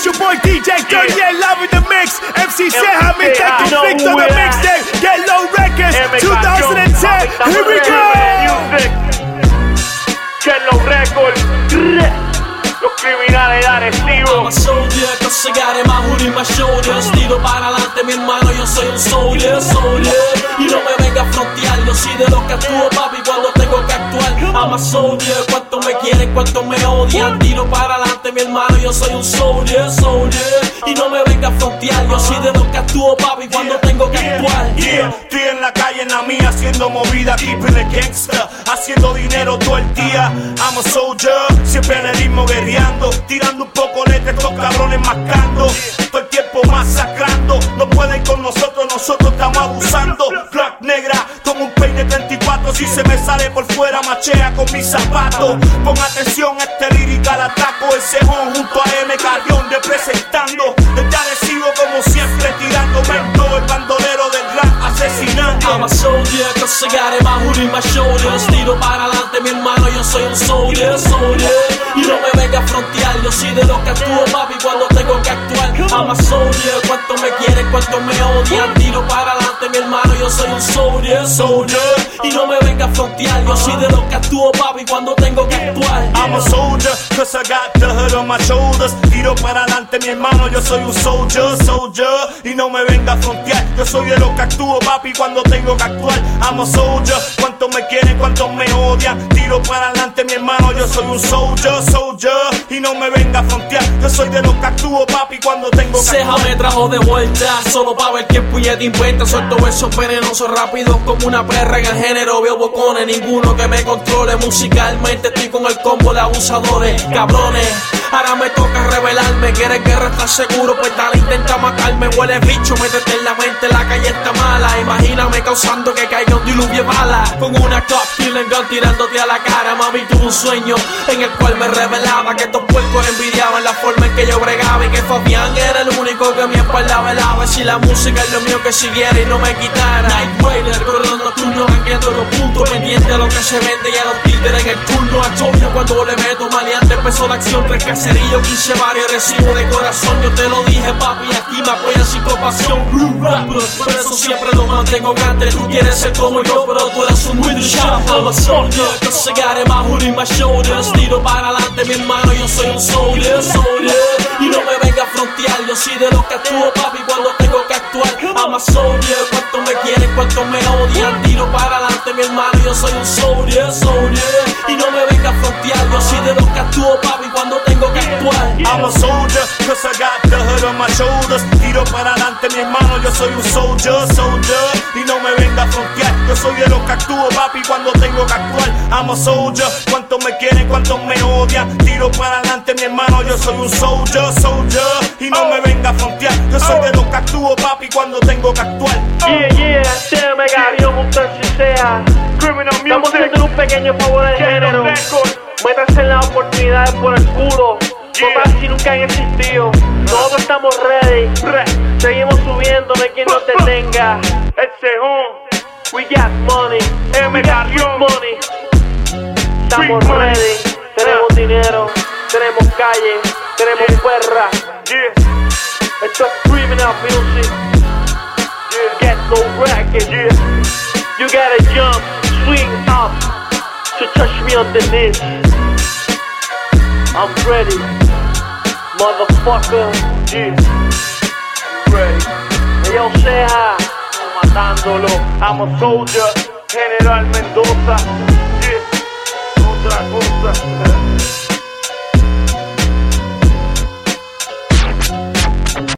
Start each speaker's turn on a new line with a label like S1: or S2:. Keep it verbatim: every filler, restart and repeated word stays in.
S1: It's your boy D J Dirty and Love in the mix. M C Seha, me take conflict on the mixtape. Get Low Records, twenty ten. Here we go.
S2: Get Low Records. Los criminales agresivos.
S3: I'm a soldier, cause I got it, my hood in my shoulders. Tiro para adelante, mi hermano, yo soy un soldier, soldier. Y no me venga a frontear, yo soy de los que actúo, papi, cuando tengo que actuar. I'm a soldier, cuánto me quieren, cuánto me odian. Tiro para adelante, mi hermano, yo soy un soldier, soldier. Y no me venga a frontear, yo soy de los que actúo, papi, cuando tengo que actuar.
S4: Yeah, estoy en la calle, en la mía, haciendo movida, keeping it gangsta, haciendo dinero todo el día. I'm a soldier, siempre en el mismo guerreando, tirando un poco de estos cabrones mascando, todo el tiempo masacrando. No pueden con nosotros, nosotros estamos abusando. Crack negra, como un peine treinta y cuatro, si se me sale por fuera, machea con mis zapatos. Pon atención, este lírica la ataco, el cejón junto a M. Carrión representando. Desde Arecibo como siempre, tirando mento, el bandolero del rap asesinando.
S3: I'm a soldier, cause I got it, my hood in my shoulders. Tiro para adelante, mi hermano, yo soy un soldier, soldier. Y no me venga a frontear, yo soy de los que actúo, papi, cuando tengo que actuar. I'm a soldier, cuánto me quieren, cuánto me odian. Tiro para adelante, mi hermano, yo soy un soldier, soldier. Y no me venga a frontear, yo soy de los que actúo, papi, cuando tengo que actuar.
S4: I'm a soldier, cause I got the hood on my shoulders. Tiro para adelante, mi hermano, yo soy un soldier, soldier. Y no me venga a frontear, yo soy de los que actúo, papi, cuando tengo que actuar. I'm a soldier, cuánto me quieren, cuánto me odian. Tiro para adelante, mi hermano, yo soy un soldier, soldier. Y no me venga a frontear, yo soy de los que actúo, papi, cuando tengo que
S3: Seha
S4: actuar.
S3: me trajo de vuelta, solo pa' ver quién puñete inventa. Suelto versos venenosos rápidos como una perra en el género. Veo bocones, ninguno que me controle. Musicalmente estoy con el combo de abusadores, cabrones. Ahora me toca revelarme, quieres guerra, estás seguro, pues dale, intenta matarme. Huele bicho, métete en la mente, la calle está mala. Imagíname causando que caiga un diluvio de balas. Con una top killing gun tirándote a la cara. Mami, tuve un sueño en el cual me revelaba que estos puercos envidiaban la forma en que yo bregaba. Y que Fabián era el único que mi espalda velaba. Si la música es lo mío, que siguiera y no me quitara. Night Raider, corredor nocturno, gangueando los puntos, pendiente a lo que se vende y a los títeres en el turno. Antonio cuando le meto maleante, empezó la acción. Tres caserillos, quince varios, recibo de corazón. Yo te lo dije, papi, aquí me apoya sin compasión. Por eso siempre lo mantengo grande. Tú quieres ser como yo, pero tú eres un with the shot. I'm a soldier, cause I got it, my hood in my shoulders. Tiro para adelante, mi hermano, yo soy un soldier, soldier. Y no me venga a frontear, yo soy de los que actúo, papi, cuando tengo que actuar. I'm a soldier, cuánto me quieren, cuánto me odian. Tiro para adelante, mi hermano, yo soy un soldier, soldier. Y no me venga a frontear, yo soy de los que actúo, papi, cuando tengo que actuar.
S4: I'm a soldier, cause I got the hood on my shoulders. Tiro para adelante, mi hermano, yo soy un soldier, soldier. Y no me venga a frontear, yo soy de los que actúo, papi, cuando tengo que actuar. I'm a soldier, cuánto me quieren, cuánto me odian. Tiro para adelante, mi hermano, yo soy un soldier, soldier. Y no me venga a frontear, yo soy de los que actúo, papi, cuando tengo que actuar.
S2: Yeah, yeah, este me carió junto a M C Seha. Criminal Music. Estamos haciendo un pequeño favor al género. Métanse en las oportunidades por el culo. Total, si nunca han existido. Nosotros estamos ready. Seguimos subiendo, no hay quien nos detenga. El cejón. We got money. M. Carrión. Money. Estamos ready. Tenemos dinero. Tenemos calle. Tenemos perra. Esto es Criminal Music. Get Low Records. You gotta jump, swing up to touch me on the knees. I'm ready, motherfucker. Yeah, I'm ready. Hey, yo, Seha, matándolo. I'm a soldier. General Mendoza.